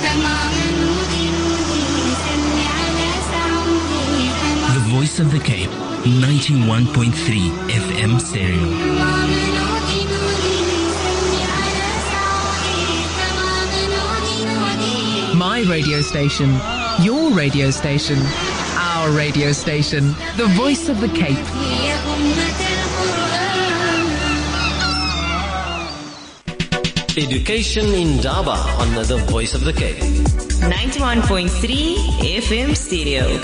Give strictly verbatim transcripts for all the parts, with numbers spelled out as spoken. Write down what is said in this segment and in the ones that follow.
The Voice of the Cape, ninety-one point three F M stereo. My radio station, your radio station, our radio station, the Voice of the Cape. Education in Daba on the Voice of the Cape. ninety-one point three F M stereo.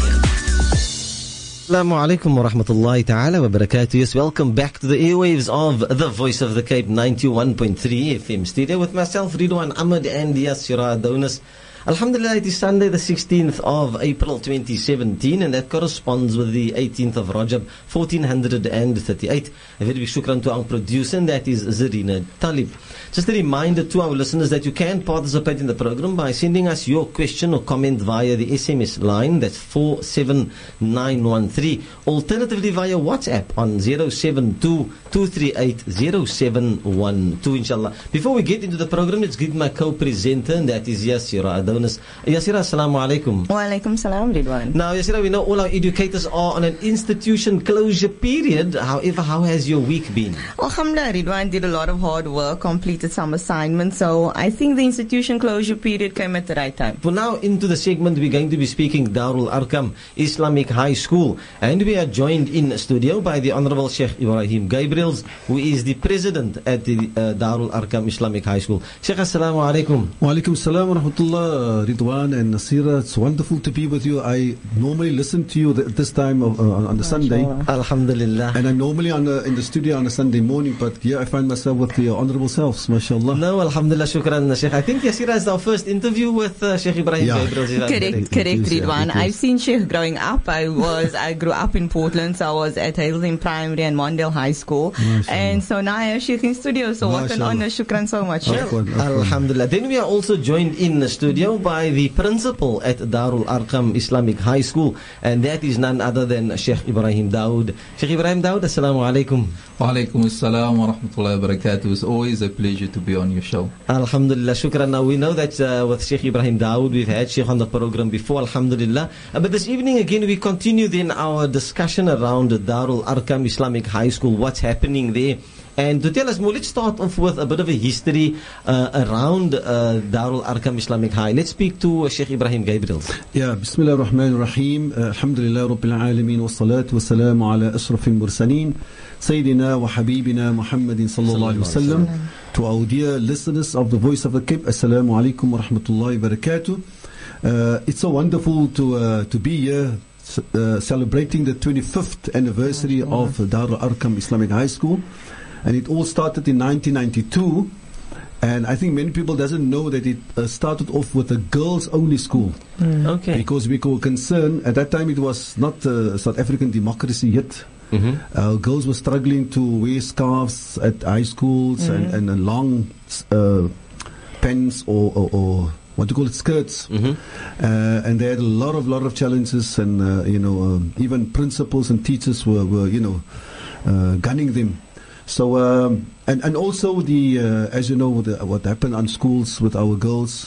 Assalamu alaikum wa rahmatullahi ta'ala wa barakatuh. Yes, welcome back to the airwaves of the Voice of the Cape, ninety-one point three F M stereo with myself, Ridwan Ahmed, and Yasira Adonis. Alhamdulillah, it is Sunday the sixteenth of April twenty seventeen, and that corresponds with the eighteenth of Rajab fourteen thirty-eight. A very big shukran to our producer, and that is Zarina Talib. Just a reminder to our listeners that you can participate in the program by sending us your question or comment via the S M S line, that's four seven nine one three. Alternatively via WhatsApp on zero seven two, two three eight, zero seven one two, inshallah. Before we get into the program, let's greet my co-presenter, and that is Yasira Adonis. Yasira, assalamu alaikum. Wa alaikum salam, Ridwan. Now, Yasira, we know all our educators are on an institution closure period. However, how has your week been? Alhamdulillah, Ridwan did a lot of hard work, completed some assignments, so I think the institution closure period came at the right time. For now, into the segment, we're going to be speaking Darul Arqam Islamic High School, and we are joined in studio by the Honorable Sheikh Ibrahim Gabriels, who is the president at the uh, Darul Arqam Islamic High School. Sheikh, assalamu alaikum. Wa alaikum salam wa rahmatullah. Ridwan and Nasira, it's wonderful to be with you. I normally listen to you at this time of, uh, on the Sunday. Alhamdulillah. And I'm normally on the, in the studio on a Sunday morning, but here I find myself with the honorable selves, mashallah. No, alhamdulillah, shukran, Sheikh. I think Yasira is our first interview with uh, Sheikh Ibrahim yeah. Gabriels. Correct, correct, Ridwan. I've seen Sheikh growing up. I was, I grew up in Portland, so I was at Hazelden Primary and Mondale High School. Mashallah. And so now I have Sheikh in studio, so what an Mashallah. honor. Shukran so much. Of course, of course. Alhamdulillah. Then we are also joined in the studio by the principal at Darul Arqam Islamic High School, and that is none other than Sheikh Ibrahim Dawood. Sheikh Ibrahim Dawood, assalamu alaikum. Wa alaikum assalam wa rahmatullahi wa barakatuh. It's always a pleasure to be on your show. Alhamdulillah, shukran. Now we know that uh, with Sheikh Ibrahim Dawood, we've had Sheikh on the program before, alhamdulillah. Uh, but this evening again, we continue then our discussion around Darul Arqam Islamic High School, what's happening there. And to tell us more, let's start off with a bit of a history uh, around uh, Darul Arqam Islamic High. Let's speak to uh, Sheikh Ibrahim Gabriels. Yeah, Bismillah ar-Rahman ar-Rahim. Uh, Alhamdulillah Rabbil Alameen wa salatu wa salamu ala ashrafil mursaleen. Sayyidina wa Habibina Muhammadin sallallahu alayhi wa sallam. To our dear listeners of the Voice of the Cape, Assalamu alaikum wa rahmatullahi wa barakatuh. Uh, it's so wonderful to, uh, to be here uh, celebrating the twenty-fifth anniversary of Darul Arqam Islamic High School. And it all started in nineteen ninety-two, and I think many people doesn't know that it uh, started off with a girls-only school. Mm. Okay. Because we were concerned, at that time it was not uh, South African democracy yet. Mm-hmm. Uh, girls were struggling to wear scarves at high schools mm-hmm. and, and long uh, pants or, or, or what do you call it, skirts. Mm-hmm. Uh, and they had a lot of, lot of challenges, and uh, you know, um, even principals and teachers were, were you know, uh, gunning them. So, um, and, and also the, uh, as you know, the, what happened on schools with our girls.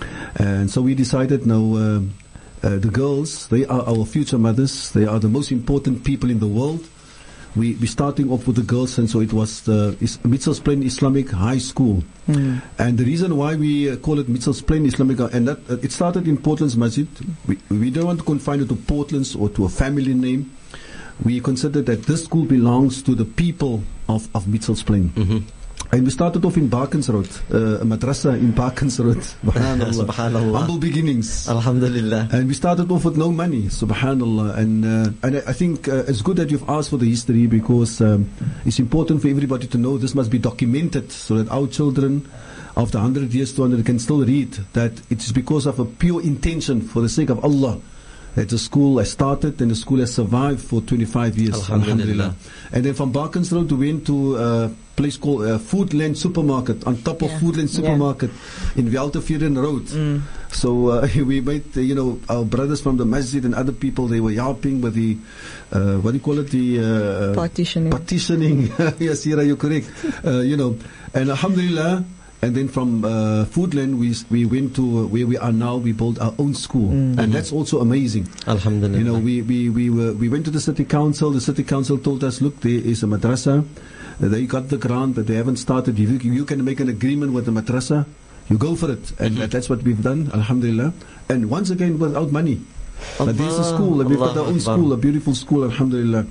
And so we decided, no, uh, uh, the girls, they are our future mothers. They are the most important people in the world. We, we're starting off with the girls, and so it was the is, Mitchell's Plain Islamic High School. Mm. And the reason why we uh, call it Mitchell's Plain Islamic, and that uh, it started in Portland's Masjid. We, we don't want to confine it to Portland's or to a family name. We consider that this school belongs to the people of, of Mitchell's Plain. Mm-hmm. And we started off in Barkens Road, uh, a madrasa in Barkens Road. Subhanallah. Subhanallah. Humble beginnings. Alhamdulillah. And we started off with no money. Subhanallah. And uh, and I think uh, it's good that you've asked for the history, because um, it's important for everybody to know this must be documented, so that our children, after one hundred years, two hundred, can still read that it is because of a pure intention for the sake of Allah that the school has started, and the school has survived for twenty-five years. Alhamdulillah. Alhamdulillah. And then from Barkens Road, we went to a place called uh, Foodland Supermarket, on top of yeah. Foodland Supermarket yeah. in Weltevreden Road. Mm. So uh, we made, uh, you know, our brothers from the masjid and other people, they were helping with the, uh, what do you call it, the uh, partitioning. Partitioning. Yes, Hira, you're correct. uh, you know, and alhamdulillah, And then from uh, Foodland, we we went to uh, where we are now. We built our own school, mm-hmm. and that's also amazing. Alhamdulillah. You know, we we we were we went to the city council. The city council told us, look, there is a madrasa. Uh, they got the grant, but they haven't started. If you, you can make an agreement with the madrasa, you go for it, and mm-hmm. that's what we've done. Alhamdulillah. And once again, without money. Allah, but there's a school. And we've got our own school, a beautiful school. Alhamdulillah.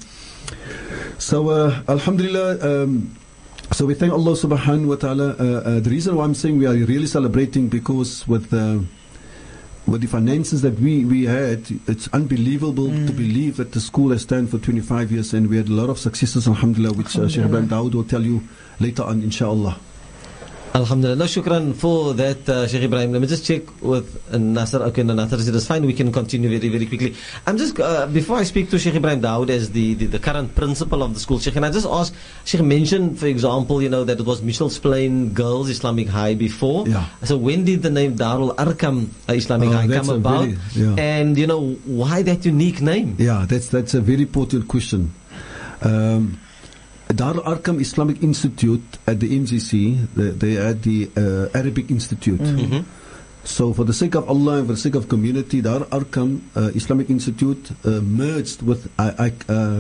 So uh, Alhamdulillah. Um, So we thank Allah subhanahu wa ta'ala. Uh, uh, the reason why I'm saying we are really celebrating, because with uh, with the finances that we, we had, it's unbelievable mm. to believe that the school has stand for twenty-five years, and we had a lot of successes, alhamdulillah, which uh, Sheikh Ibrahim Dawood will tell you later on, inshallah. Alhamdulillah. No, shukran for that, uh, Sheikh Ibrahim. Let me just check with uh, Nasser. Okay, no, Nasser said it's fine. We can continue very, very quickly. I'm just, uh, before I speak to Sheikh Ibrahim Dawood as the, the, the current principal of the school, Sheikh, can I just ask, Sheikh mentioned, for example, you know, that it was Mitchells Plain Girls Islamic High before. Yeah. So when did the name Darul Arqam uh, Islamic oh, High come about? Very, yeah. And, you know, why that unique name? Yeah, that's, that's a very important question. Um, Darul Arqam Islamic Institute at the M C C, they, they had the uh, Arabic Institute. Mm-hmm. So for the sake of Allah and for the sake of community, Darul Arqam uh, Islamic Institute uh, merged with uh, uh,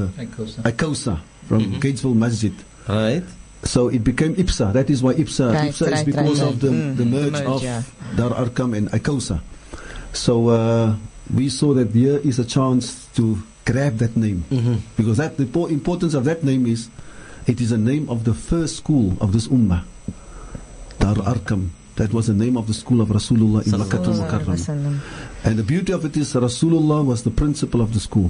ICOSA from mm-hmm. Gatesville Masjid. Right. So it became IPSA. That is why IPSA. Right, IPSA right, is because right, of the, mm, the merge, merge of yeah. Darul Arqam and ICOSA. So uh, we saw that there is a chance to grab that name. Mm-hmm. Because that the importance of that name is, it is a name of the first school of this ummah, Darul Arqam. That was the name of the school of Rasulullah in Makkah al-Mukarram. And the beauty of it is Rasulullah was the principal of the school,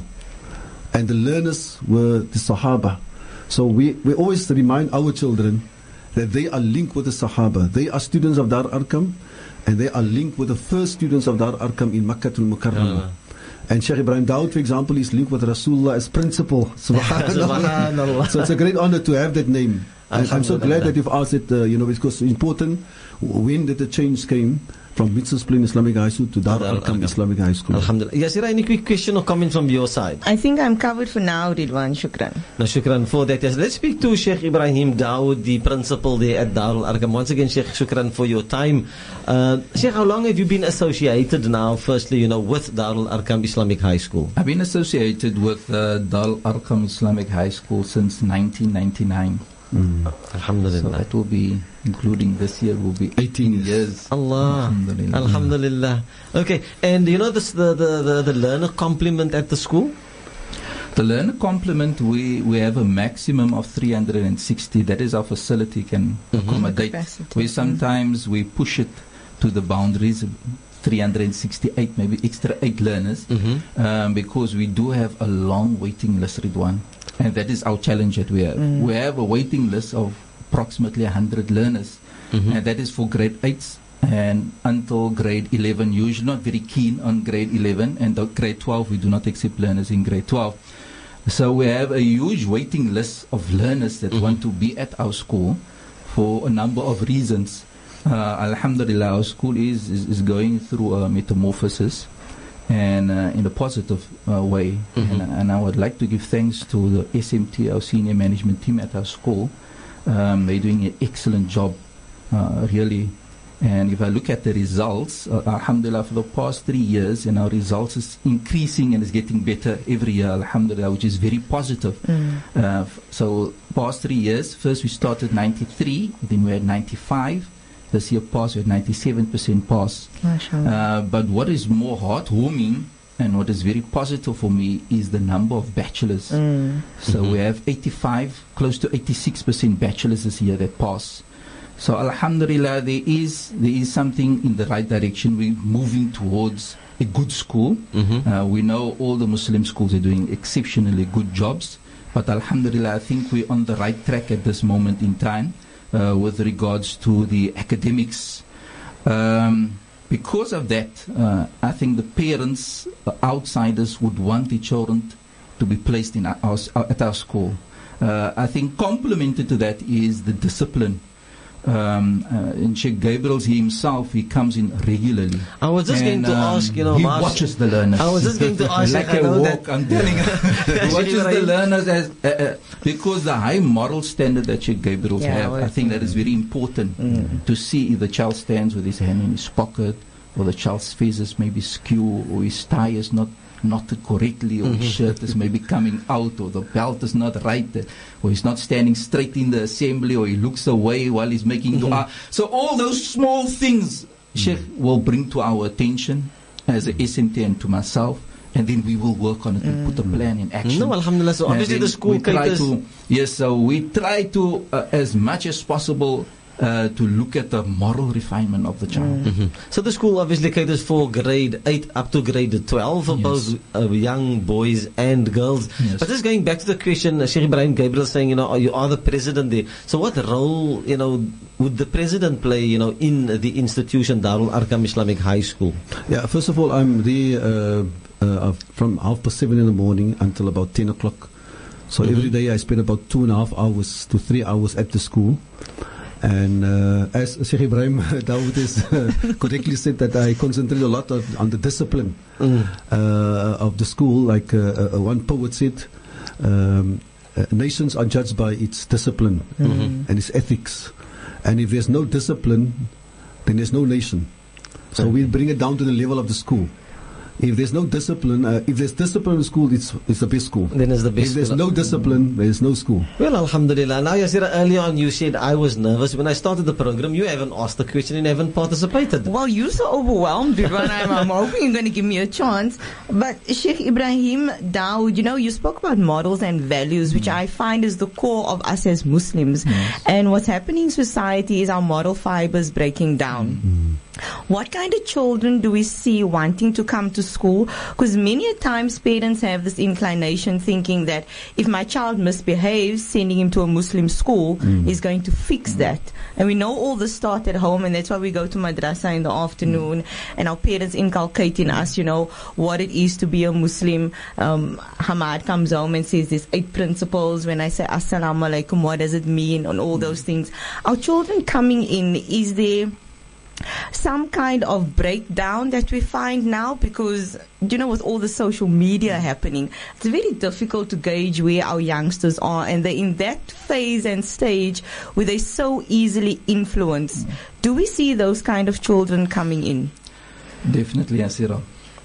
and the learners were the Sahaba. So we, we always remind our children that they are linked with the Sahaba. They are students of Darul Arqam, and they are linked with the first students of Darul Arqam in Makkah al-Mukarram. Uh. And Sheikh Ibrahim Dawood, for example, is linked with Rasulullah as principal. Subhanallah. Subhanallah. So it's a great honor to have that name. And I'm so glad that you've asked it, uh, you know, because it's important. When did the change came from Mitchells Plain Islamic High School to Darul Arqam Islamic High School? Alhamdulillah. Yasira, any quick question or comment from your side? I think I'm covered for now, Ridwan. Shukran. No, shukran for that. Yes, let's speak to Sheikh Ibrahim Dawood, the principal there at Darul Arqam. Once again, Sheikh, shukran for your time. Uh, Sheikh, how long have you been associated now, firstly, you know, with Darul Arqam Islamic High School? I've been associated with uh, Darul Arqam Islamic High School since nineteen ninety-nine. Mm. Alhamdulillah. So that will be, including this year, will be eighteen years. Allah. Alhamdulillah. Alhamdulillah. Okay, and you know this, the, the, the, the learner complement at the school? The learner complement, we, we have a maximum of three hundred sixty. That is our facility can mm-hmm. accommodate. Capacity. We sometimes we push it to the boundaries, three hundred sixty-eight, maybe extra eight learners, mm-hmm. um, because we do have a long waiting list, Ridwan. And that is our challenge that we have. Mm. We have a waiting list of approximately one hundred learners. Mm-hmm. And that is for grade eights and until grade eleven. Usually not very keen on grade eleven. And the grade twelve, we do not accept learners in grade twelve. So we have a huge waiting list of learners that mm-hmm. want to be at our school for a number of reasons. Uh, Alhamdulillah, our school is, is, is going through a metamorphosis. And uh, in a positive uh, way. Mm-hmm. and, and I would like to give thanks to the S M T, our senior management team at our school. Um, they're doing an excellent job, uh, really. And if I look at the results, uh, alhamdulillah, for the past three years, and our results is increasing and is getting better every year, alhamdulillah, which is very positive. Mm. Uh, f- so past three years, first we started ninety-three, then we had ninety-five. This year pass, we had ninety-seven percent pass. Uh, but what is more heartwarming and what is very positive for me is the number of bachelors. Mm. So mm-hmm. we have eighty-five, close to eighty-six percent bachelors this year that pass. So alhamdulillah, there is there is something in the right direction. We're moving towards a good school. Mm-hmm. Uh, we know all the Muslim schools are doing exceptionally good jobs. But alhamdulillah, I think we're on the right track at this moment in time. Uh, with regards to the academics. Um, because of that, uh, I think the parents, uh, outsiders, would want the children to be placed in our, our, at our school. Uh, I think complemented to that is the discipline. Um, uh, in Sheikh Gabriel's he himself, he comes in regularly. I was just and, going to um, ask, you know, he Marsh, watches the learners. I was just going to ask, like I a know walk, that I'm telling you, he watches the learners as uh, uh, because the high moral standard that Sheikh Gabriel's Yeah, have, well, I think that is very important Mm. to see if the child stands with his hand in his pocket, or the child's face is maybe skew, or his tie is not knotted correctly, or his shirt is maybe coming out, or the belt is not right, or he's not standing straight in the assembly, or he looks away while he's making dua. So all those small things Sheikh will bring to our attention as a S M T and to myself, and then we will work on it and put a plan in action. No, alhamdulillah. So And obviously then the school we try caters. to, yes, so we try to, uh, as much as possible, uh, to look at the moral refinement of the child. Mhm. So the school obviously caters for grade eight up to grade twelve for Yes. both uh, young boys and girls. Yes. But just going back to the question, uh, Sheikh Ibrahim Gabriel saying, you know, you are the president there. So what role, you know, would the president play, you know, in the institution Darul Arqam Islamic High School? Yeah, first of all, I'm there uh, uh, from half past seven in the morning until about ten o'clock. So Mhm. every day I spend about two and a half hours to three hours at the school. And uh, as Sheikh Ibrahim Dawood has uh, correctly said, that I concentrate a lot of, on the discipline Mm. uh, of the school. Like uh, uh, one poet said, um, uh, nations are judged by its discipline Mhm. and its ethics. And if there's no discipline, then there's no nation. So we bring it down to the level of the school. If there's no discipline, uh, if there's discipline in the school, it's, it's the best school. Then it's the best If there's school. no discipline, there's no school. Well, alhamdulillah. Now, Yasira, earlier on you said I was nervous. When I started the program, you haven't asked the question and haven't participated. Well, you're so overwhelmed, Ridwan. I'm, I'm hoping you're going to give me a chance. But Sheikh Ibrahim Dawood, you know, you spoke about models and values, which I find is the core of us as Muslims. And what's happening in society is our moral fibers breaking down. What kind of children do we see wanting to come to school? Because many a times parents have this inclination thinking that if my child misbehaves, sending him to a Muslim school mm. is going to fix mm. that. And we know all this start at home, and that's why we go to madrasa in the afternoon, mm. and our parents inculcate in us, you know, what it is to be a Muslim. Um, Hamad comes home and says there's eight principles. When I say Assalamu alaikum, what does it mean? And all those things. Our children coming in, is there some kind of breakdown that we find now? Because, you know, with all the social media happening, it's very difficult to gauge where our youngsters are, and they're in that phase and stage where they're so easily influenced. Do we see those kind of children coming in? Definitely, Asira.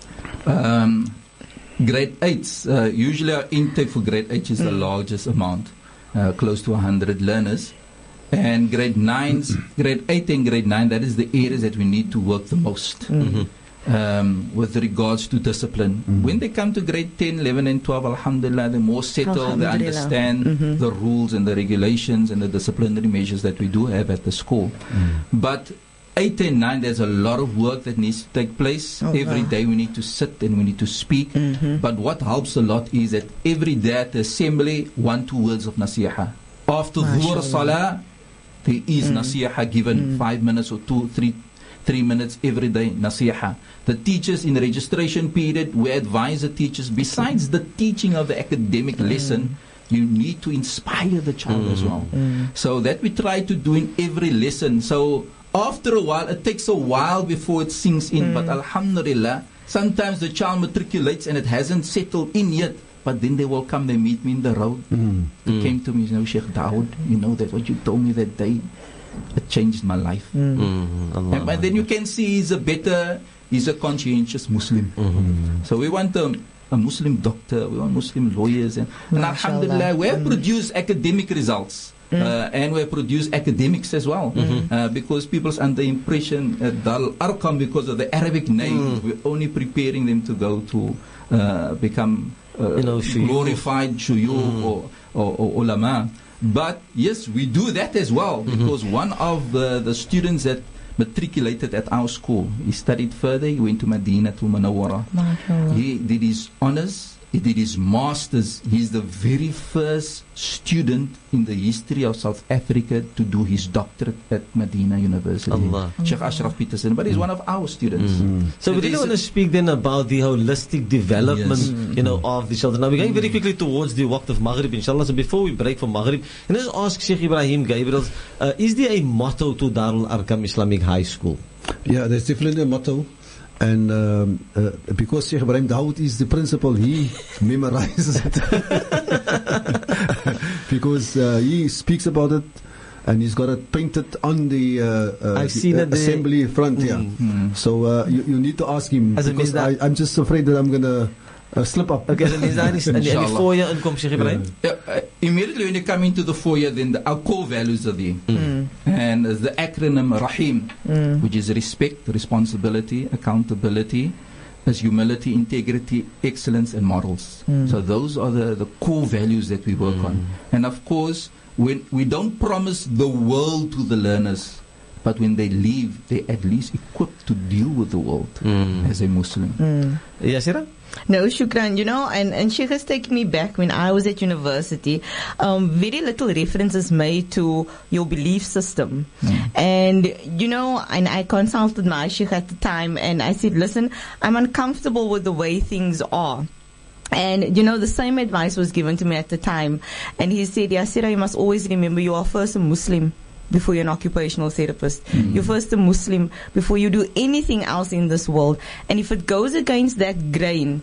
Um, grade eights, uh, usually our intake for grade eight is mm. the largest amount, uh, close to one hundred learners. And grade nines, grade eight and grade nine, that is the areas that we need to work the most mm-hmm. um, with regards to discipline. Mm-hmm. When they come to grade ten, eleven and twelve, alhamdulillah, they're more settled, they understand mm-hmm. the rules and the regulations and the disciplinary measures that we do have at the school. Mm-hmm. But eight and nine, there's a lot of work that needs to take place. Oh, every wow. day we need to sit and we need to speak. Mm-hmm. But what helps a lot is that every day at the assembly, one, two words of nasiha. After dhuhr salah, there is mm. nasiha given, mm. five minutes or two, three, three minutes every day, nasiha. The teachers in the registration period, we advise the teachers, besides the teaching of the academic mm. lesson, you need to inspire the child mm. as well. Mm. So that we try to do in every lesson. So after a while, it takes a while before it sinks in, mm. but alhamdulillah, sometimes the child matriculates and it hasn't settled in yet. But then they will come, they meet me in the road. Mm. They mm. came to me, you know, Sheikh Dawood, you know, that what you told me that day, it changed my life. Mm. Mm. And, but then you can see he's a better, he's a conscientious Muslim. Mm-hmm. So we want a, a Muslim doctor, we want Muslim lawyers. And, and alhamdulillah, we have mm. produced academic results. Mm. Uh, and we have produced academics as well. Mm-hmm. Uh, because people's under impression at Darul Arqam, because of the Arabic name, mm. we're only preparing them to go to uh, become Uh, you know, glorified shuyukh mm. or, or, or ulama. But yes, we do that as well, mm-hmm. because one of the, the students that matriculated at our school, he studied further, he went to Medina to Munawwara. He did his honors he did his master's. He's the very first student in the history of South Africa to do his doctorate at Medina University. Allah. Sheikh Ashraf Peterson, but he's one of our students. Mm. So we really want to speak then about the holistic development, Yes. you know, of the children. Now we're going very quickly towards the waqt of Maghrib, inshallah. So before we break for Maghrib, can I just ask Sheikh Ibrahim Gabriels, uh, is there a motto to Darul Arqam Islamic High School? Yeah, there's definitely a motto. And um, uh, because Sheikh Ibrahim Dawood is the principal, he memorizes it. Because uh, he speaks about it, and he's got it painted on the, uh, uh, I've the seen uh, it there. assembly front. Mm. Yeah. Mm. So uh, you, you need to ask him, As it because means that- I, I'm just afraid that I'm gonna uh, slip up. Okay, so is that in the Inshallah. foyer inkom Sheikh Ibrahim? Yeah, uh, immediately when you come into the foyer, then the, our core values are there. And uh, the acronym RAHIM, which is respect, responsibility, accountability, as humility, integrity, excellence, and morals. So those are the, the core values that we work on. And of course, when we don't promise the world to the learners, but when they leave, they're at least equipped to deal with the world Mm. as a Muslim. Yasira? No, Shukran, you know, and, and Sheikh has taken me back when I was at university. Um, very little references made to your belief system. And, you know, and I consulted my Sheikh at the time and I said, listen, I'm uncomfortable with the way things are. And, you know, the same advice was given to me at the time. And he said, Yasira, you must always remember you are first a Muslim before you're an occupational therapist. Mm. You're first a Muslim before you do anything else in this world. And if it goes against that grain,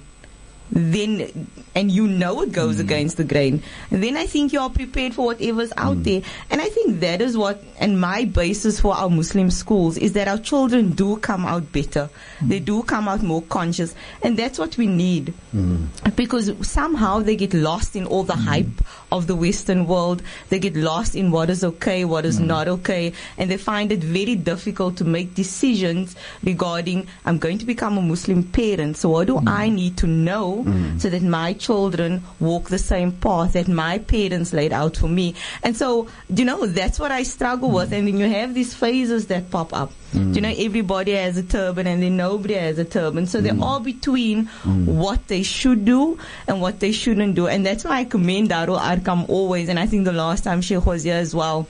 then, and you know it goes mm. against the grain, then I think you are prepared for whatever's out mm. there. And I think that is what, and my basis for our Muslim schools is that our children do come out better. Mm. They do come out more conscious. And that's what we need. Mm. Because somehow they get lost in all the mm. hype of the Western world. They get lost in what is okay, what is mm. not okay. And they find it very difficult to make decisions regarding, I'm going to become a Muslim parent, so what do mm. I need to know Mm. so that my children walk the same path that my parents laid out for me? And so, you know, that's what I struggle mm. with. And then you have these phases that pop up. Mm. You know, everybody has a turban and then nobody has a turban. So mm. they're all between mm. what they should do and what they shouldn't do. And that's why I commend Darul Arqam always. And I think the last time Sheikh was here as well,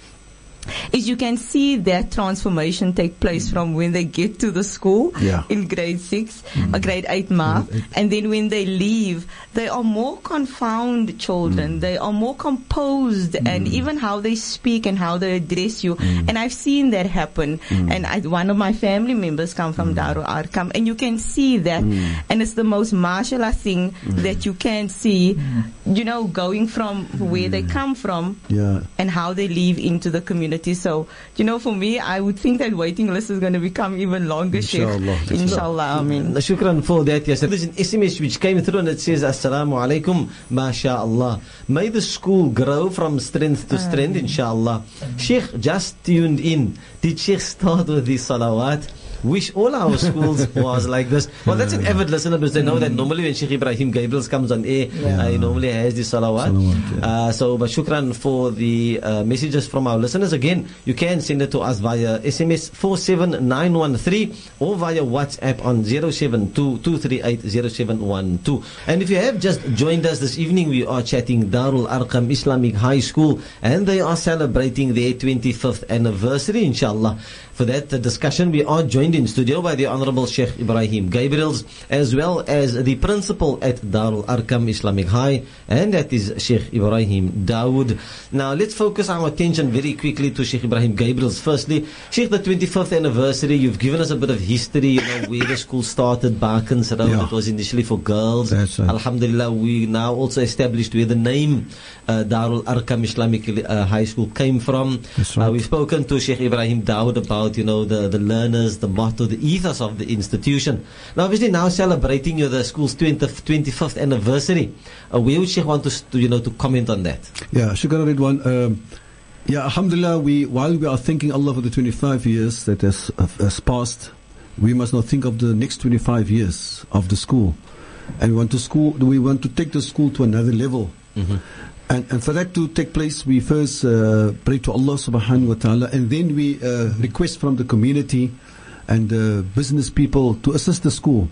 is you can see that transformation take place from when they get to the school yeah. in grade six, mm. or grade eight mark, mm. and then when they leave, they are more confounded children. Mm. They are more composed, mm. and even how they speak and how they address you. Mm. And I've seen that happen. Mm. And I, one of my family members come from mm. Darul Arqam, and you can see that. Mm. And it's the most mashallah thing mm. that you can see, mm. you know, going from mm. where they come from yeah. and how they live into the community. So, you know, for me, I would think that waiting list is going to become even longer, Inshallah. Sheikh. Inshallah, Ameen. Shukran for that, yes. There's an S M S which came through and it says, Assalamu alaikum, mashallah. May the school grow from strength to strength, inshallah. Sheikh just tuned in. Did Sheikh start with the salawat? Wish all our schools was like this. Well, that's an avid listener because they know that normally when Sheikh Ibrahim Gabriels comes on air, yeah. uh, he normally has the salawat. salawat yeah. uh, so, but shukran for the uh, messages from our listeners. Again, you can send it to us via S M S four seven nine one three or via WhatsApp on zero seven two two three eight zero seven one two. And if you have just joined us this evening, we are chatting Darul Arqam Islamic High School, and they are celebrating their twenty-fifth anniversary, inshallah. For that uh, discussion, we are joined in studio by the Honorable Sheikh Ibrahim Gabriels, as well as the principal at Darul Arqam Islamic High, and that is Sheikh Ibrahim Dawood. Now, let's focus our attention very quickly to Sheikh Ibrahim Gabriels. Firstly, Sheikh, the twenty-fifth anniversary, you've given us a bit of history, you know, where the school started, Barkans Road, yeah. It was initially for girls. That's right. Alhamdulillah, we now also established where the name uh, Darul Arqam Islamic uh, High School came from. That's right. Uh, we've spoken to Sheikh Ibrahim Dawood about you know, the, the learners, the motto, the ethos of the institution. Now, obviously, now celebrating you know, the school's twentieth, twenty-fifth anniversary. Uh, where would Sheikh want to, to, you know, to comment on that? Yeah, Shukran Ridwan. Um, yeah, alhamdulillah, we, while we are thanking Allah for the twenty-five years that has, uh, has passed, we must now think of the next twenty-five years of the school. And we want to school, we want to take the school to another level. Mm-hmm. And, and for that to take place, we first uh, pray to Allah subhanahu wa ta'ala, and then we uh, request from the community and uh, business people to assist the school.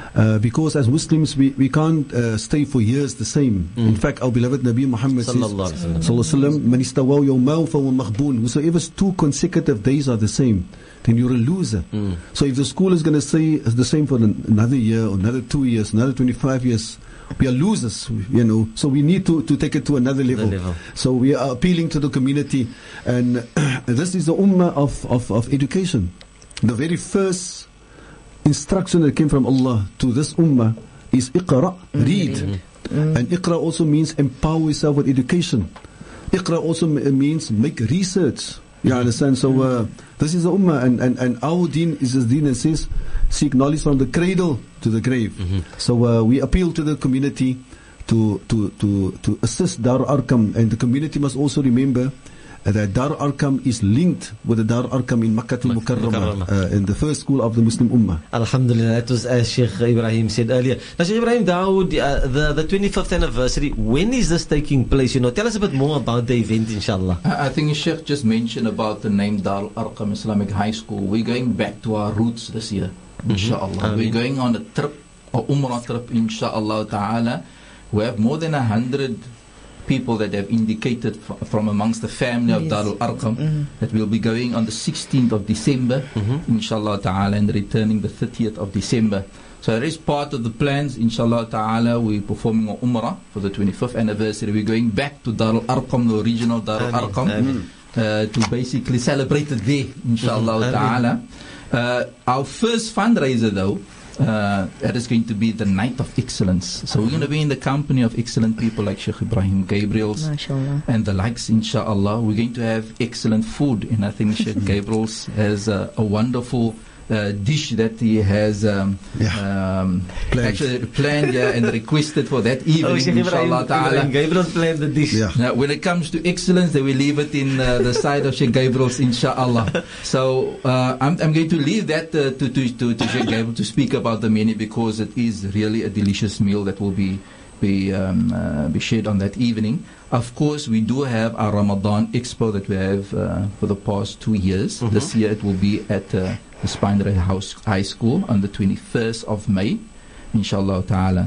Uh, because as Muslims, we, we can't uh, stay for years the same. Mm. In fact, our beloved Nabi Muhammad says, Sallallahu Alaihi Wasallam, Man istawaw yawmaw fahuwa maghbun. Whosoever two consecutive days are the same, then you're a loser. Mm. So if the school is going to say the same for another year, or another two years, another twenty-five years, we are losers, you know. So we need to, to take it to another level. level. So we are appealing to the community, and this is the ummah of, of, of education. The very first instruction that came from Allah to this ummah is Iqra, mm-hmm. read. Mm-hmm. And Iqra also means empower yourself with education. Iqra also m- means make research. You understand? So uh, this is the ummah, and, and, and our deen is a deen that says seek knowledge from the cradle to the grave. Mm-hmm. So uh, we appeal to the community to to to to assist Dar Arqam, and the community must also remember uh, that Dar Arqam is linked with the Dar Arqam in Makkah al-Mukarramah, uh, in the first school of the Muslim Ummah. Alhamdulillah, that was as Sheikh Ibrahim said earlier. Now, Sheikh Ibrahim Dawood, uh, the, the twenty-fifth anniversary, when is this taking place? You know, tell us a bit more about the event, inshallah. I, I think Sheikh just mentioned about the name Dar Arqam Islamic High School. We're going back to our roots this year, mm-hmm. inshallah. Ameen. We're going on a trip, a Umrah trip, inshallah ta'ala. We have more than a hundred people that have indicated f- from amongst the family of yes. Darul Arqam mm-hmm. that will be going on the sixteenth of December, mm-hmm. inshallah ta'ala, and returning the thirtieth of December. So that is part of the plans, inshallah ta'ala. We're performing a Umrah for the twenty-fifth anniversary. We're going back to Darul Arqam, the original Darul Ameen. Arqam, Ameen. Uh, to basically celebrate it there, inshallah mm-hmm. ta'ala. Uh, our first fundraiser, though, Uh, that is going to be the night of excellence. So we're going to be in the company of excellent people like Sheikh Ibrahim Gabriel's and the likes, inshallah. We're going to have excellent food, and I think Sheikh Gabriel's has a, a wonderful uh, dish that he has um, yeah. um, planned. actually planned yeah, and requested for that evening, oh, inshallah ta'ala. Gabriel planned the dish. Yeah. Now, when it comes to excellence, they will leave it in uh, the side of Sheikh Gabriel's, inshallah. So uh, I'm, I'm going to leave that uh, to, to, to, to Sheikh Gabriel to speak about the menu, because it is really a delicious meal that will be be um, uh, be shared on that evening. Of course, we do have our Ramadan Expo that we have uh, for the past two years. Mm-hmm. This year it will be at uh, the Spindray House High School on the twenty-first of May, inshallah ta'ala.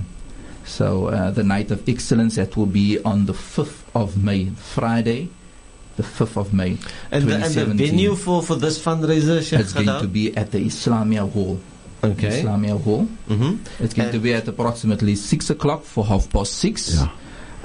So uh, the night of excellence, that will be on the fifth of May, Friday, the fifth of May, and the, and the venue for, for this fundraiser, Sheikh, it's going to be at the Islamia Hall. Okay. Islamia Hall. Mm-hmm. It's going and to be at approximately six o'clock for half past six. Yeah.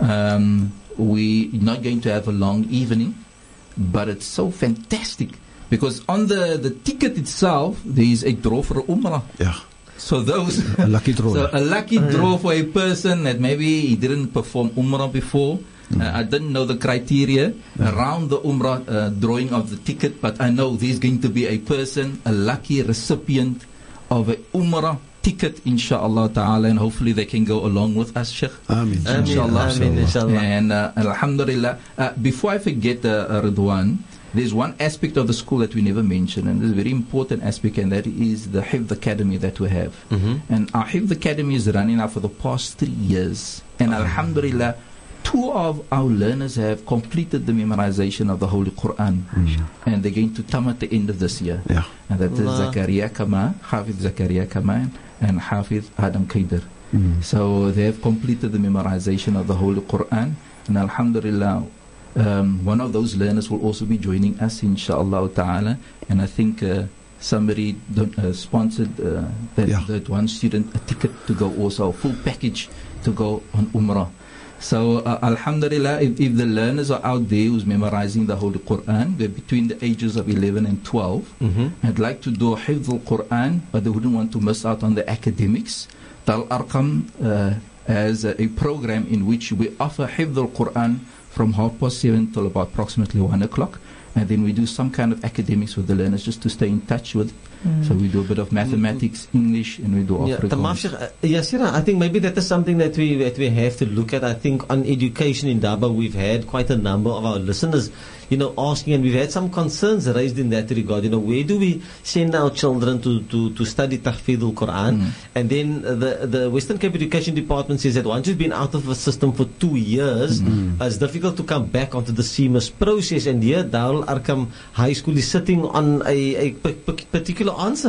Um, we're not going to have a long evening, but it's so fantastic because on the, the ticket itself there is a draw for Umrah. Yeah. So those a lucky draw. So a lucky draw for a person that maybe he didn't perform Umrah before. Mm. Uh, I didn't know the criteria yeah. around the Umrah uh, drawing of the ticket, but I know there's going to be a person, a lucky recipient of a Umrah ticket, inshallah ta'ala, and hopefully they can go along with us, Sheikh. Ameen. Inshallah. Ameen, inshallah. And uh, alhamdulillah. Uh, before I forget, uh, uh, Ridwan, there's one aspect of the school that we never mentioned, and it's a very important aspect, and that is the Hifdh Academy that we have. Mm-hmm. And our Hifdh Academy is running now for the past three years. And oh. alhamdulillah, two of our learners have completed the memorization of the Holy Quran, mm. and they're going to come at the end of this year. Yeah. And that is Zakaria Kamal, Hafidh Zakaria Kamal, and Hafidh Adam Kaider. Mm. So they have completed the memorization of the Holy Quran, and alhamdulillah, um, one of those learners will also be joining us, inshallah ta'ala. And I think uh, somebody don- uh, sponsored uh, that, yeah. that one student a ticket to go, also a full package to go on Umrah. So uh, alhamdulillah, if, if the learners are out there who's memorizing the Holy Quran, they're between the ages of eleven and twelve. Mm-hmm. I'd like to do Hifdh al-Quran, but they wouldn't want to miss out on the academics. Dar Arqam uh, has a, a program in which we offer Hifdh al-Quran from half past seven till about approximately one o'clock. And then we do some kind of academics with the learners just to stay in touch with. Mm. So we do a bit of mathematics, English, and we do yeah, Afrikaans. Uh, yes, yeah, I think maybe that is something that we that we have to look at. I think on education in Daba, we've had quite a number of our listeners, you know, asking, and we've had some concerns raised in that regard. You know, where do we send our children to, to, to study Tahfidh al-Quran? Mm. And then the the Western Cape Education Department says that once you've been out of the system for two years, mm. uh, it's difficult to come back onto the seamless process. And here, Darul Arqam High School is sitting on a, a p- p- particular answer.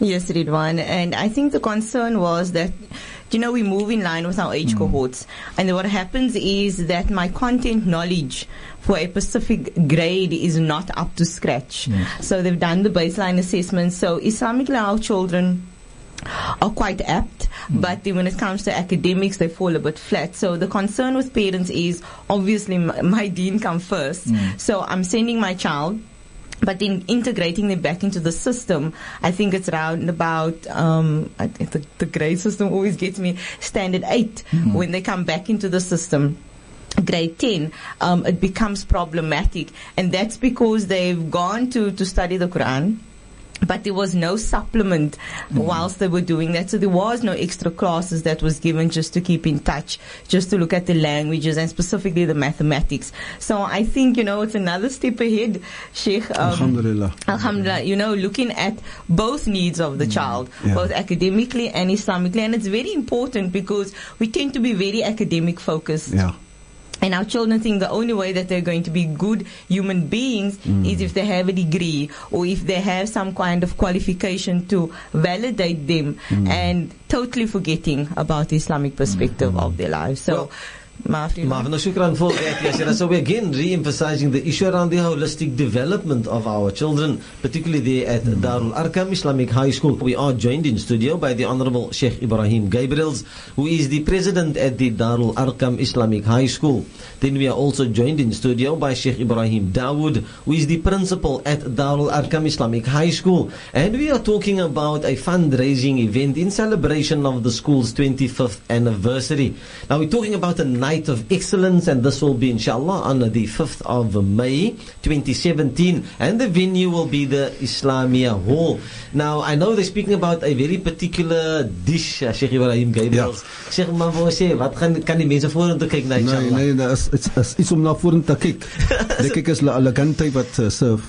Yes, Ridwan. And I think the concern was that, you know, we move in line with our age mm. cohorts. And what happens is that my content knowledge for a specific grade is not up to scratch. Yes. So they've done the baseline assessment. So Islamically, our children are quite apt, mm. but then when it comes to academics, they fall a bit flat. So the concern with parents is obviously my, my deen come first. Mm. So I'm sending my child, but in integrating them back into the system, I think it's around about, um, I think the, the grade system always gets me standard eight mm-hmm. when they come back into the system. Grade ten, um, it becomes problematic. And that's because they've gone to, to study the Quran, but there was no supplement mm-hmm. whilst they were doing that. So there was no extra classes that was given just to keep in touch, just to look at the languages and specifically the mathematics. So I think, you know, it's another step ahead, Sheikh. Um, Alhamdulillah. Alhamdulillah. You know, looking at both needs of the mm. child, yeah. both academically and Islamically. And it's very important because we tend to be very academic focused. Yeah. And our children think the only way that they're going to be good human beings mm. is if they have a degree or if they have some kind of qualification to validate them mm. and totally forgetting about the Islamic perspective mm. of their lives. So, well, Marvin, shukran for that. Yes, so we're again re-emphasizing the issue around the holistic development of our children, particularly there at Darul Arqam Islamic High School. We are joined in studio by the Honorable Sheikh Ibrahim Gabriels, who is the president at the Darul Arqam Islamic High School. Then we are also joined in studio by Sheikh Ibrahim Dawood, who is the principal at Darul Arqam Islamic High School. And we are talking about a fundraising event in celebration of the school's twenty-fifth anniversary. Now we're talking about a night of excellence, and this will be inshallah on the fifth of May twenty seventeen, and the venue will be the Islamia Hall. Now I know they're speaking about a very particular dish, uh, Sheikh Ibrahim Gabriel. Sheikh, maar wat sê, wat gaan kan die mense vorentoe kyk na inshallah? Nee, nee, is is iets om na vorentoe te kyk. Dink ek is la elegante wat uh, serve.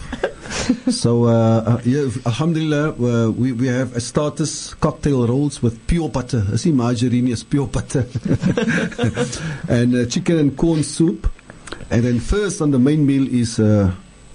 So, uh, uh, yeah, alhamdulillah, uh, we, we have a starters cocktail rolls with pure butter. I see margarine is pure butter. and uh, chicken and corn soup. And then first on the main meal is uh,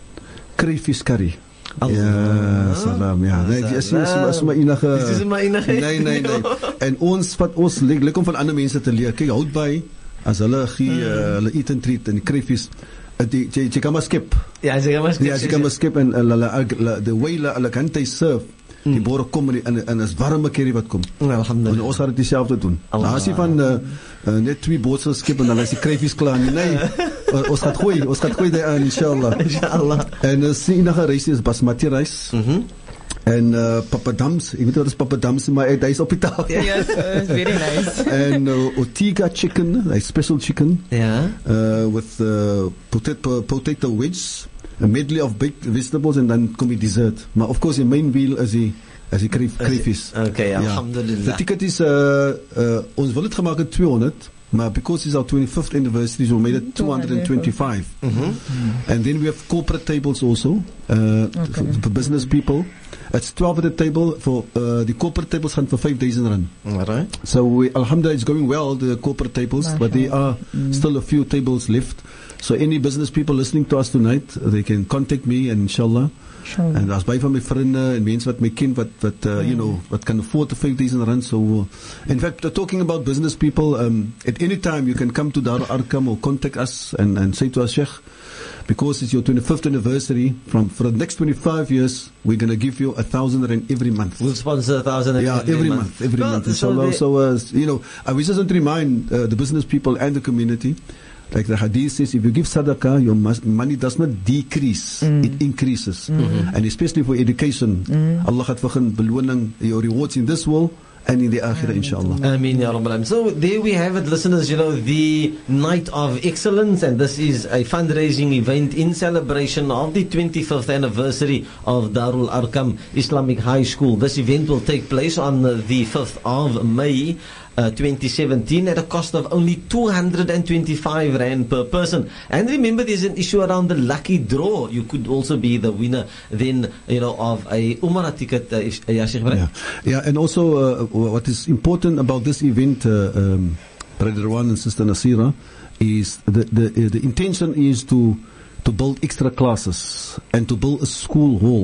crayfish curry. Allah. Ja, salam, ja. Nee, dit is is maar enige. Dit is maar enige. Nee, nee, nee. En ons wat ons lekker om van ander mense te leer. Kyk, houd by as hulle gee mm. uh, hulle eat and treat en die crayfish. Die jy kan maar skip. Ja, jy kan maar skip. Ja, jy kan maar skip en hulle the way hulle kan they serve. Die bore kom en en is warme curry wat kom. Alhamdulillah. En ons gaan dit dieselfde doen. Daar is nie van uh, uh, net twee bottels skip en dan is die crayfish klaar nie. Nee. uh, ons gaan gooi, ons gaan gooi daar inshallah. Inshallah. En uh, sien enige rys is basmati rys. Mhm. En uh, papadams, ek weet wat is papadams, maar hy is op die tafel. Yes, uh, very nice. En uh, otiga chicken, a special chicken. Yeah. Uh, with uh, potato potato wedges, a medley of baked vegetables, and dan kom die dessert. Maar of course, the main meal is die is die crayfish. Okay, ja. Alhamdulillah. The ticket is uh, uh, ons wil het gemaak het two hundred. Maar because it's our twenty-fifth anniversary, so we made it two hundred twenty-five. Mm-hmm. Mm-hmm. And then we have corporate tables also, uh, okay. for, for business people. It's twelve at the table for uh, the corporate tables and for five days in run. All right. So we, alhamdulillah, it's going well, the corporate tables, Mashallah. But there are mm. still a few tables left. So any business people listening to us tonight, they can contact me and inshallah. Sure. En daar's baie van my vriende en mense wat my ken wat wat uh, mm. you know wat kan afford to five days in run. So uh, in fact, uh, talking about business people, um, at any time you can come to Darul Arqam or contact us and, and say to us, Sheikh, because it's your twenty-fifth anniversary, from for the next twenty-five years, we're going to give you a thousand rand every month. We'll sponsor a thousand rand yeah, every, every month. month. Every well, month, inshallah. So, uh, you know, I wish just want to remind uh, the business people and the community, like the hadith says, if you give sadaqah, your money does not decrease, mm. it increases. Mm-hmm. And especially for education, mm. Allah gaat begin beloning your rewards in this world and in the akhirah, inshallah. Ameen, ya Rabbal Alamin. So there we have it, listeners, you know, the Night of Excellence, and this is a fundraising event in celebration of the twenty-fifth anniversary of Darul Arqam Islamic High School. This event will take place on the fifth of May. Uh, twenty seventeen at a cost of only two hundred twenty-five rand per person. And remember, there's an issue around the lucky draw. You could also be the winner then, you know, of a Umrah ticket. Uh, yeah, yeah. yeah, and also uh, what is important about this event, uh, um, Brother Rwan and Sister Nasira, is the, the, the intention is to, to build extra classes and to build a school hall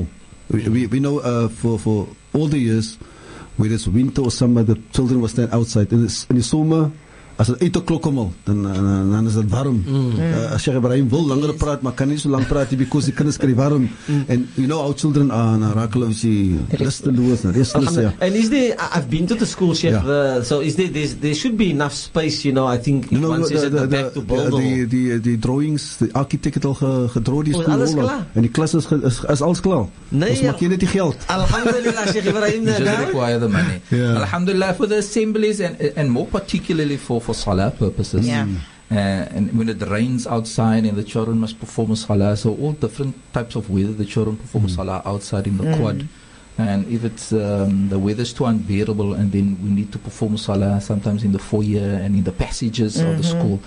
We, we, we know uh, for, for all the years, whether it's winter or summer, the children will stand outside. In the, in the summer, as het eight o'clock kom al, dan, dan, dan is het warm. Mm. Uh, Sheikh Ibrahim wil langer yes. praat, maar kan niet zo lang praten because die kinders krijgen warm. Mm. And you know, our children are rakeloosly restless and restless. Yeah. And is there, I've been to the school, Sheikh, Yeah. the, so is there, there should be enough space, you know, I think You know, once the, is at the, the the, back to the, Boldel. die, die, die drawings, die architect het al ge, gedraw die Oh, school. alles al. klaar? En die klas is, ge- is, is alles klaar. Nee, Ons ja. maak jy net die geld. Alhamdulillah, Sheikh Ibrahim. You just Nagar. require the money. Yeah. Alhamdulillah, for the assemblies and and more particularly for, for salah purposes. Yeah. Uh, and when it rains outside and the children must perform a salah, so all different types of weather, the children perform a salah outside in the Mm. quad. And if it's um, the weather's too unbearable, and then we need to perform salah sometimes in the foyer and in the passages of the school.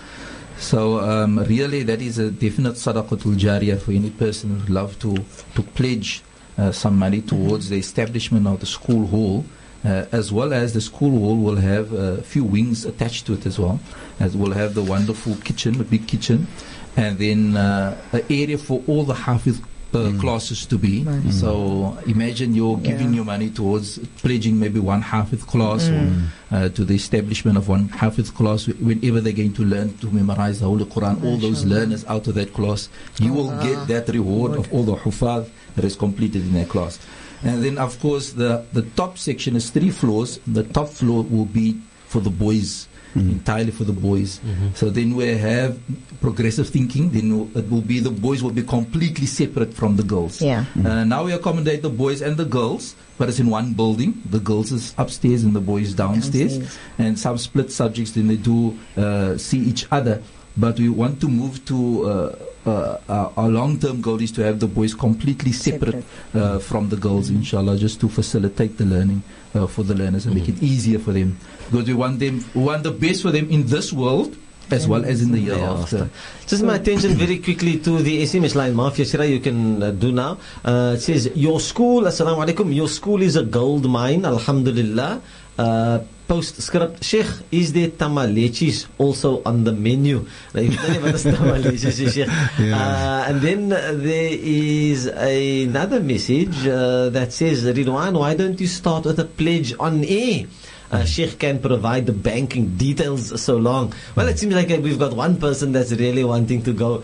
So um, really, that is a definite sadaqatul jariyah for any person who would love to to pledge uh, some money towards the establishment of the school hall. Uh, as well as the school hall will have a few wings attached to it as well, as will have the wonderful kitchen, a big kitchen, and then uh, an area for all the Hafiz uh, classes to be. Nice. So imagine you're giving Yeah. your money towards pledging maybe one Hafiz class or uh, to the establishment of one Hafiz class whenever they're going to learn to memorize the Holy Quran, all those learners out of that class, you will get that reward of all the Hufaz that is completed in that class. And then, of course, the, the top section is three floors. The top floor will be for the boys, mm. entirely for the boys. Mm-hmm. So then we have progressive thinking. Then it will be the boys will be completely separate from the girls. Yeah. Uh, now we accommodate the boys and the girls, but it's in one building. The girls is upstairs and the boys downstairs. Downstairs. And some split subjects, then they do uh, see each other. But we want to move to... Uh, Uh, our, our long-term goal is to have the boys completely separate, Separate. uh, from the girls, inshallah, just to facilitate the learning uh, for the learners and make it easier for them. Because we want them, we want the best for them in this world as well as in the year after. Just my attention very quickly to the S M S line. Mafia Shira, you can uh, do now. Uh, it says, your school, assalamu alaikum, your school is a gold mine, alhamdulillah. Uh, Postscript, Sheikh, is there tamalechis also on the menu? Now, if you don't know what is tamalechis, Sheikh. Yeah. Uh, and then uh, there is another message uh, that says, Ridwan, why don't you start with a pledge on air? Uh, Sheikh can provide the banking details so long. Well, it seems like uh, we've got one person that's really wanting to go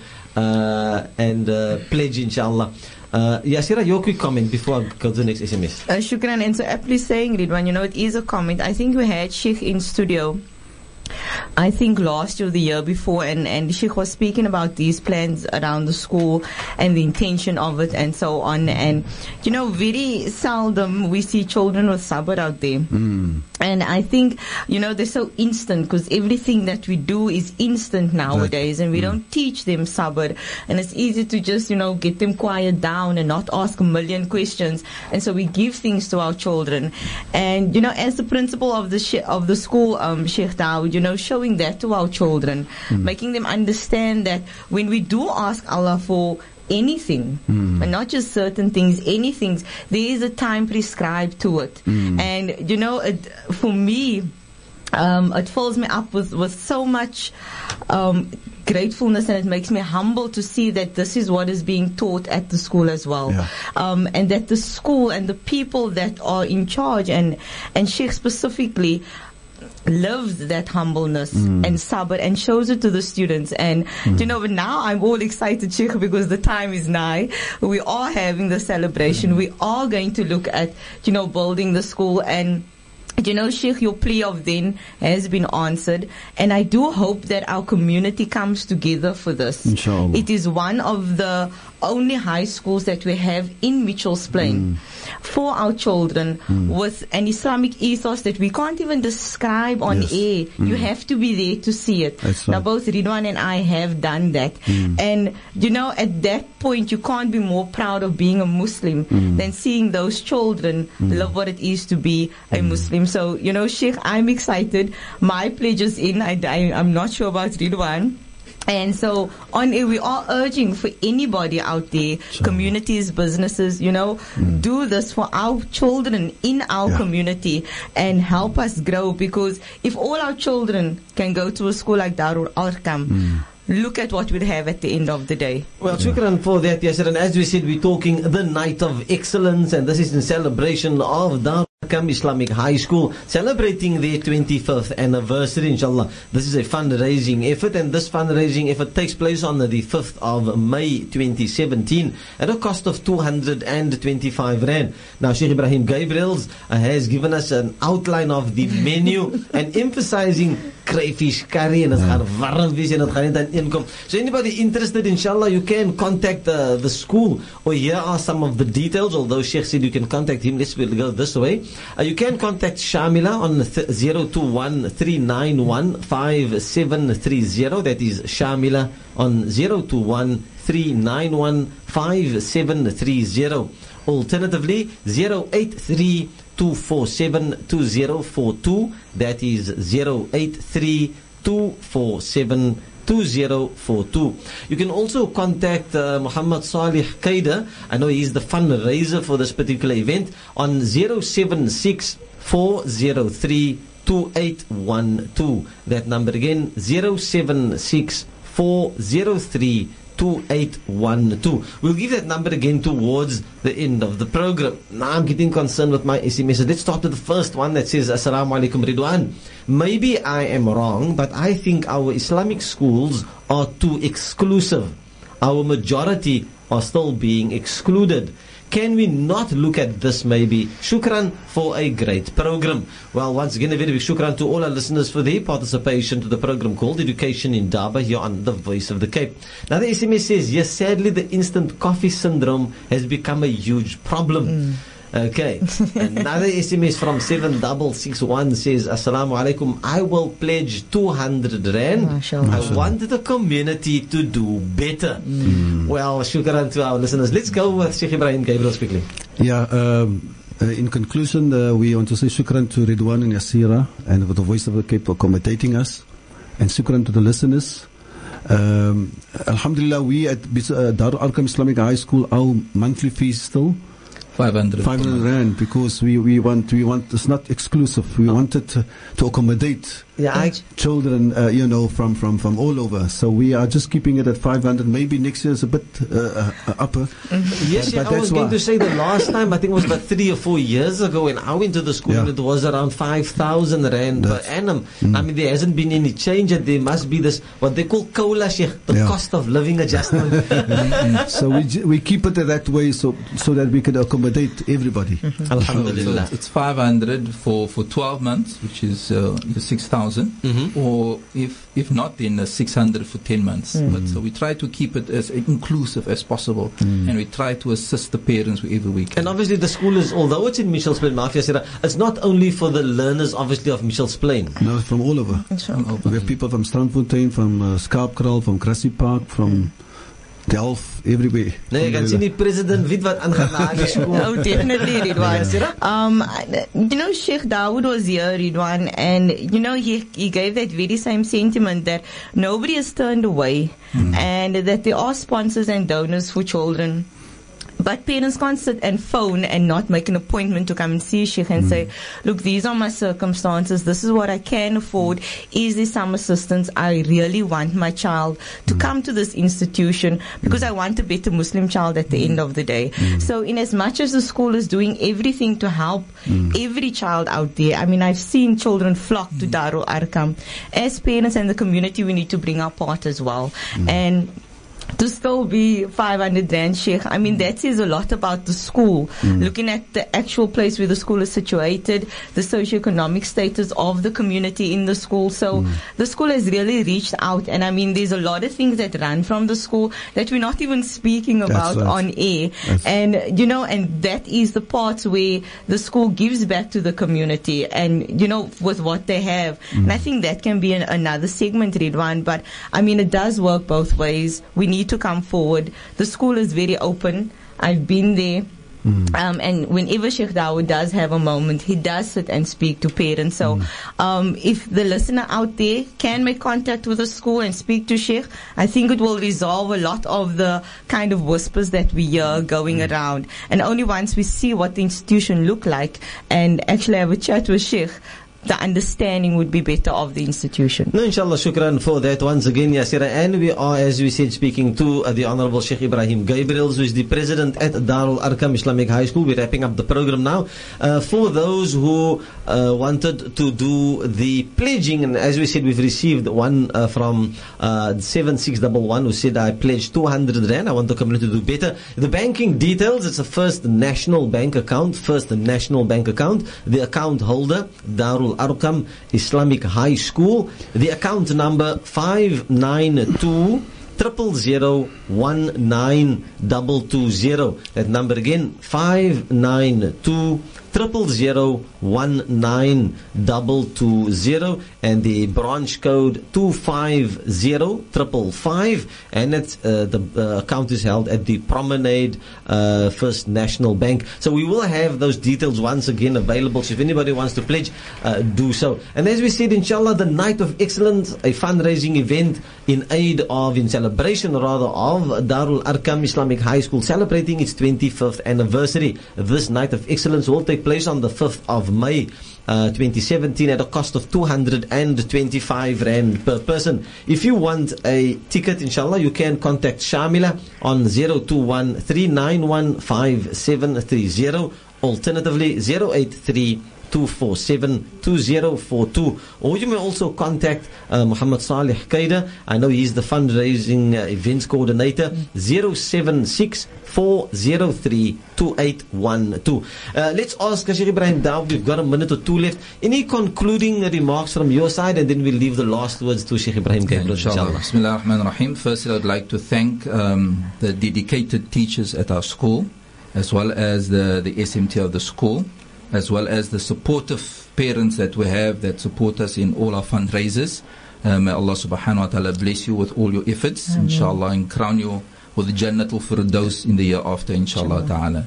uh, and uh, pledge, inshallah. Uh, Yasira, your quick comment before I go to the next S M S. Uh, shukran. And so aptly saying, Ridwan, you know, it is a comment. I think we had Sheikh in studio, I think last year or the year before, and, and Sheikh was speaking about these plans around the school and the intention of it and so on. And, you know, very seldom we see children with sabr out there. Mm. And I think, you know, they're so instant because everything that we do is instant nowadays, and we don't teach them sabr. And it's easy to just, you know, get them quiet down and not ask a million questions. And so we give things to our children. And, you know, as the principal of the sh- of the school, um, Sheikh Dawood, you know, showing that to our children, mm. making them understand that when we do ask Allah for anything, mm. and not just certain things, anything, there is a time prescribed to it. Mm. And, you know, it, for me, um, it fills me up with, with so much um, gratefulness, and it makes me humble to see that this is what is being taught at the school as well. Yeah. Um, and that the school and the people that are in charge, and, and Sheikh specifically, lives that humbleness mm. and sabr and shows it to the students. And mm. you know, but now I'm all excited, Sheikh, because the time is nigh. We are having the celebration. Mm. We are going to look at, you know, building the school. And you know, Sheikh, your plea of then has been answered, and I do hope that our community comes together for this. Inshallah. It is one of the only high schools that we have in Mitchell's Plain mm. for our children mm. with an Islamic ethos that we can't even describe on yes. air. Mm. You have to be there to see it. That's now, right. both Ridwan and I have done that. Mm. And, you know, at that point, you can't be more proud of being a Muslim mm. than seeing those children mm. love what it is to be a mm. Muslim. So, you know, Sheikh, I'm excited. My pledge is in. I, I, I'm not sure about Ridwan. And so on air, we are urging for anybody out there, sure. communities, businesses, you know, mm. do this for our children in our yeah. community and help us grow. Because if all our children can go to a school like Darul Arqam, mm. look at what we'd have at the end of the day. Well, shukran for that, Yasir. And as we said, we're talking the Night of Excellence, and this is in celebration of Darul Arqam Islamic High School, celebrating their twenty-fifth anniversary, inshallah. This is a fundraising effort, and this fundraising effort takes place on the fifth of May twenty seventeen at a cost of two hundred twenty-five rand. Now, Sheikh Ibrahim Gabriels uh, has given us an outline of the menu and emphasizing crayfish curry, and it's gaan warm wees en het gaan net aan inkom. So anybody interested, inshallah, you can contact uh, the school, or here are some of the details, although Sheikh said you can contact him. Let's go this way. Uh, you can contact Shamila on zero two one three nine one five seven three zero. That is Shamila on zero two one three nine one five seven three zero. Alternatively, zero eight three two four seven two zero four two. That is zero eight three two four seven two zero four two. You can also contact uh, Muhammad Salih Qaida. I know he's the fundraiser for this particular event, on zero seven six four zero three two eight one two. That number again, zero seven six four zero three two eight one two. We'll give that number again towards the end of the program. Now I'm getting concerned with my S M S. Let's start with the first one that says, Assalamu alaikum Ridwan. Maybe I am wrong, but I think our Islamic schools are too exclusive. Our majority are still being excluded. Can we not look at this maybe? Shukran for a great program. Well, once again, a very big shukran to all our listeners for their participation to the program called Education in Daba here on The Voice of the Cape. Now the S M S says, yes, sadly the instant coffee syndrome has become a huge problem. Mm. Okay. Another S M S from seven six six one says, Assalamu alaikum, I will pledge two hundred rand. Mashallah. I want the community to do better. Mm. Well, shukran to our listeners. Let's go with Sheikh Ibrahim Gabriel quickly. Yeah, um, uh, in conclusion, uh, we want to say shukran to Ridwan and Yasira and for the Voice of the Cape for accommodating us, and shukran to the listeners. Um, Alhamdulillah, we at uh, Darul Arqam Islamic High School, our monthly fees still Five hundred. Five hundred rand, because we, we want we want it's not exclusive. We wanted to, to accommodate yeah, I, children, uh, you know, from, from, from all over. So we are just keeping it at five hundred. Maybe next year is a bit uh, uh, upper. Mm-hmm. Yes, but, yeah, but I was going why. to say the last time, I think it was about three or four years ago when I went to the school, yeah. It was around five thousand rand That's, per annum. Mm. I mean, there hasn't been any change, and there must be this what they call cola, Sheikh, the yeah. cost of living adjustment. mm-hmm. So we we keep it that way, so so that we can accommodate everybody. Mm-hmm. Alhamdulillah. So it's five hundred for for twelve months, which is uh, six thousand. Mm-hmm. Or if if not, then uh, six hundred for ten months. Mm. But so we try to keep it as inclusive as possible, mm. and we try to assist the parents wherever we can. And obviously the school is, although it's in Mitchells Plain, Mafia, it's not only for the learners, obviously, of Mitchells Plain. No, from all over. From over. We have people from Strandfontein, from uh, Skarpkraal, from Grassy Park, from Delft, everywhere. Nee, you can see the president weet wat aangaan na school. Oh, definitely, Ridwan. um, you know, Sheikh Dawood was here, Ridwan, and you know, he he gave that very same sentiment that nobody is turned away, mm. and that there are sponsors and donors for children. But parents can't sit and phone and not make an appointment to come and see Sheikh and mm. say, look, these are my circumstances. This is what I can afford. Is there some assistance? I really want my child to mm. come to this institution because mm. I want a better Muslim child at the mm. end of the day. Mm. So in as much as the school is doing everything to help mm. every child out there, I mean, I've seen children flock to Darul Arqam. As parents and the community, we need to bring our part as well. Mm. And to still be five hundred rand, Sheikh, I mean, that says a lot about the school. Mm. Looking at the actual place where the school is situated, the socioeconomic status of the community in the school. So mm. the school has really reached out. And I mean, there's a lot of things that run from the school that we're not even speaking about right. on air. That's and, you know, and that is the parts where the school gives back to the community and, you know, with what they have. Mm. And I think that can be an, another segment, Ridwan. But I mean, it does work both ways. We need to come forward. The school is very open. I've been there. Mm. Um, and whenever Sheikh Dawood does have a moment, he does sit and speak to parents. So mm. um, if the listener out there can make contact with the school and speak to Sheikh, I think it will resolve a lot of the kind of whispers that we hear going mm. around. And only once we see what the institution look like and actually have a chat with Sheikh, the understanding would be better of the institution. No, inshallah, shukran for that once again, Yasira. And we are, as we said, speaking to uh, the Honorable Sheikh Ibrahim Gabriels, who is the president at Darul Arqam Islamic High School. We're wrapping up the program now. Uh, for those who uh, wanted to do the pledging, and as we said, we've received one uh, from uh, seven six one one who said, I pledged two hundred rand. I want the community to do better. The banking details, it's a First National Bank account, First National Bank account. The account holder, Darul Arqam Islamic High School. The account number five nine two triple zero one nine double two zero. That number again, five nine two triple zero one nine double two zero, and the branch code two five zero triple five, and it's uh, the uh, account is held at the Promenade uh, First National Bank. So we will have those details once again available. So if anybody wants to pledge, uh, do so. And as we said, inshallah, the Night of Excellence, a fundraising event in aid of, in celebration rather, of Darul Arqam Islamic High School celebrating its twenty-fifth anniversary. This Night of Excellence will take place on the fifth of May uh, twenty seventeen at a cost of two hundred twenty-five rand per person. If you want a ticket, inshallah, you can contact Shamila on zero two one three nine one five seven three zero, alternatively zero eight three two four seven two zero four two, or you may also contact uh, Muhammad Salih Qaida. I know he's the fundraising uh, events coordinator. zero seven six four zero three two eight one two. Uh, let's ask Sheikh Ibrahim Dawood, we've got a minute or two left. Any concluding remarks from your side, and then we'll leave the last words to Sheikh Ibrahim Gabriel, inshallah. Bismillah ar-Rahman ar-Rahim. Firstly, I would like to thank um, the dedicated teachers at our school, as well as the, the S M T of the school, as well as the supportive parents that we have that support us in all our fundraisers. Uh, may Allah subhanahu wa ta'ala bless you with all your efforts, mm-hmm. inshallah, and crown you with Jannatul Firdaus in the year after, inshallah, inshallah. ta'ala.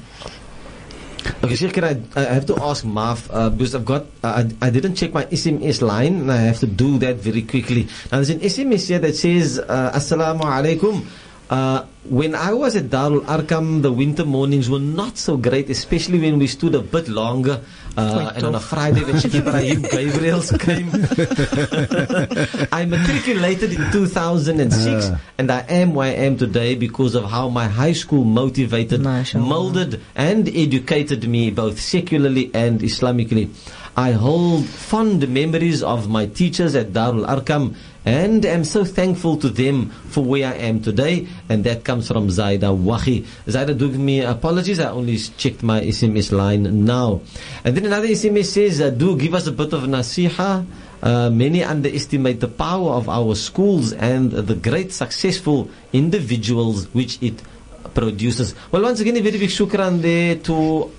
Okay, Sheikh, can I, I have to ask Maaf, uh, because I've got, uh, I, I didn't check my S M S line, and I have to do that very quickly. Now, there's an S M S here that says, uh, Assalamu alaikum. Uh, when I was at Darul Arqam, the winter mornings were not so great, especially when we stood a bit longer. Uh, and on a Friday when Sheikh Ibrahim Gabriels came. I matriculated in two thousand six, uh. and I am where I am today because of how my high school motivated, molded and educated me both secularly and Islamically. I hold fond memories of my teachers at Darul Arqam, and am so thankful to them for where I am today. And that comes from Zaida Wahi. Zaida, do give me apologies, I only checked my S M S line now. And then another S M S says, uh, do give us a bit of nasiha. Uh, many underestimate the power of our schools and the great successful individuals which it produces. Well, once again, a very big shukran there to...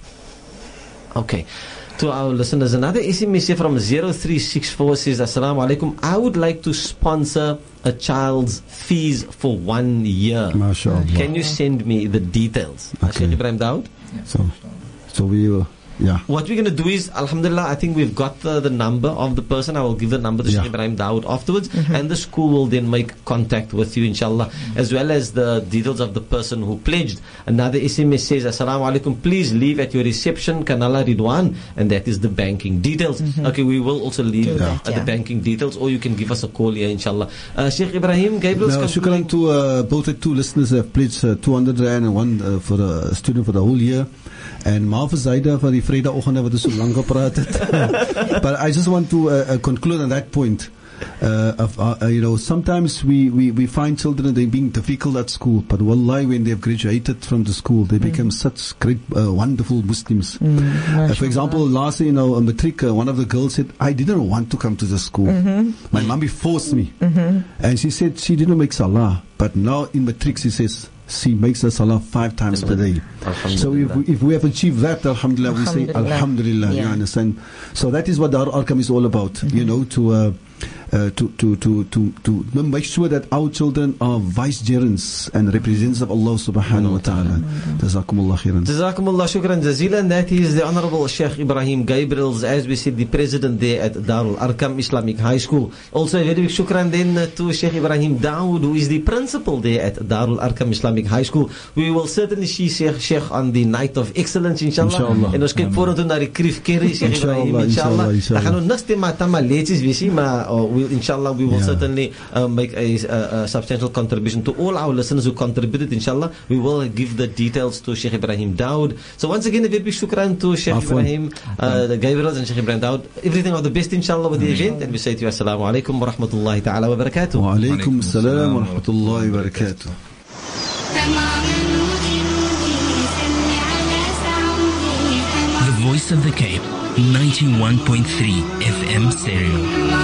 Okay. To our listeners, another S M S here from zero three six four says, Assalamu alaikum. I would like to sponsor a child's fees for one year. MashaAllah. Can you send me the details? Okay. Sheikh Ibrahim Dawood? Yeah. So, so we will, yeah. What we're going to do is, alhamdulillah, I think we've got the, the number of the person. I will give the number to yeah. Sheikh Ibrahim Dawood afterwards, mm-hmm. and the school will then make contact with you, inshallah, mm-hmm. as well as the details of the person who pledged. Another S M S says, Assalamu alaikum, please leave at your reception, Kanala Ridwan, and that is the banking details. Mm-hmm. Okay, we will also leave that, uh, yeah. the banking details, or you can give us a call here, inshallah. Uh, Sheikh Ibrahim Gabriel. Now, shukran to uh, both the two listeners who have pledged uh, two hundred rand and one uh, for a student for the whole year. And Maaf Zaida vir die Vrydagoggende wat ons so lank gepraat het. But I just want to uh, uh, conclude on that point. Uh, of, uh, uh, you know, sometimes we, we, we find children, they're being difficult at school, but wallahi, when they've graduated from the school, they mm. become such great, uh, wonderful Muslims. Mm, uh, for example, last year, you know, a matric, uh, one of the girls said, I didn't want to come to the school. Mm-hmm. My mommy forced me. Mm-hmm. And she said she didn't make salah, but now in matric she says, she makes the salah five times per day. So if we, if we have achieved that, alhamdulillah, we say alhamdulillah, yeah. You understand? So that is what Darul Arqam is all about, mm-hmm. you know, to uh, uh, to, to, to, to, to make sure that our children are vicegerents and representatives of Allah subhanahu wa ta'ala. Jazakumullah khairan. Jazakumullah shukran jazilan. That is the Honorable Sheikh Ibrahim Gabriels, as we said, the president there at Darul Arkam Islamic High School. Also a very big shukran then uh, to Sheikh Ibrahim Dawood, who is the principal there at Darul Arkam Islamic High School. We will certainly see Sheikh, Sheikh on the night of excellence, inshallah. Inshallah. En ons kyk vorentoe na die krief kerry, Sheikh Ibrahim, inshallah. Dan gaan ons niks te maar tama leetjies wees, maar uh, we'll, inshallah we will yeah. certainly uh, make a, a, a substantial contribution to all our listeners who contributed, inshallah. We will give the details to Sheikh Ibrahim Dawood. So once again, a very big shukran to Sheikh Afwan. Ibrahim uh, the Gabriels and Sheikh Ibrahim Dawood. Everything of the best, inshallah, with the event. And we say to you, assalamu alaikum wa rahmatullahi ta'ala wa barakatuh. Wa alaikum assalam wa rahmatullahi wa barakatuh. The Voice of the Cape, ninety-one point three F M stereo.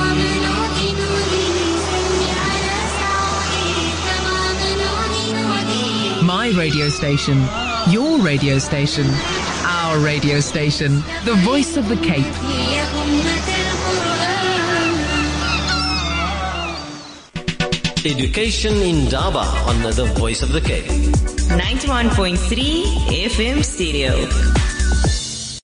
My radio station, your radio station, our radio station, the Voice of the Cape. Education in Daba on the Voice of the Cape. ninety-one point three F M stereo.